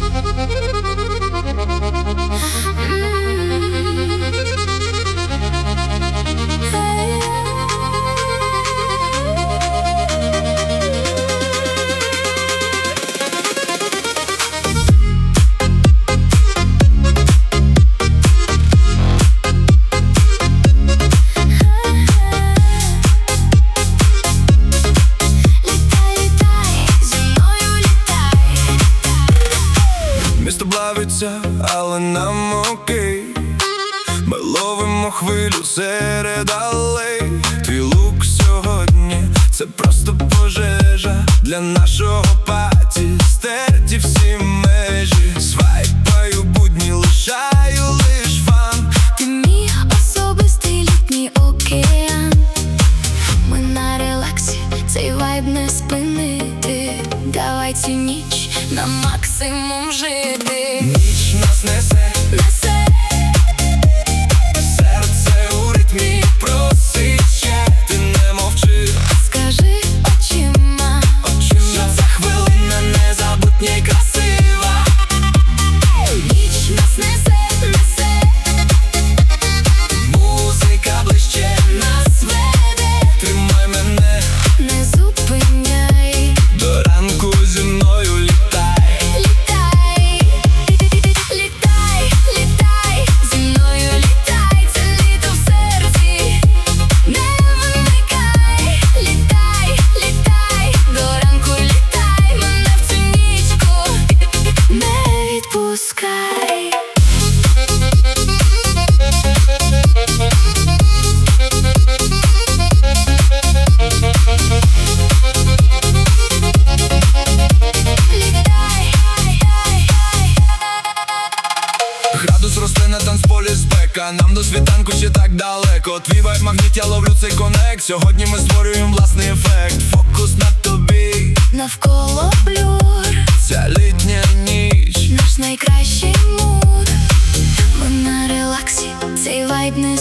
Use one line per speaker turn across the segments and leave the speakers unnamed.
Але нам окей, ми ловимо хвилю серед алей. Твій лук сьогодні — це просто пожежа для нашого паті. Стерті всі межі, свайпаю будні, лишаю лиш фан.
Ти мій особистий літній океан. Ми на релаксі, цей вайб не спинити. Давай цю ніч на максимум жити.
Ніч нас несе,
Несе,
серце у ритмі просить ще. Ти не мовчи,
скажи очима,
що ця хвилина незабутня й красива.
ніч нас несе, несе,
Музика ближче
нас веде.
тримай мене,
Не зупиняй,
до ранку зі мною літай.
літай, літай, літай, зі мною літай, це літо в серці, не вимикай. Літай, літай, до ранку літай, мене в цю нічку не відпускай.
Градус росте на танцполі, спека. Нам до світанку ще так далеко. Твій вайб магніт, я ловлю цей конект. Сьогодні ми створюємо власний ефект. Фокус на тобі,
Навколо блюр,
ця літня ніч.
наш найкращий муд. Ми на релаксі, цей вайб не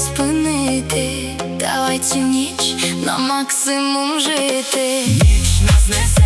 спинити. Давай цю ніч на максимум жити.
Ніч нас несе.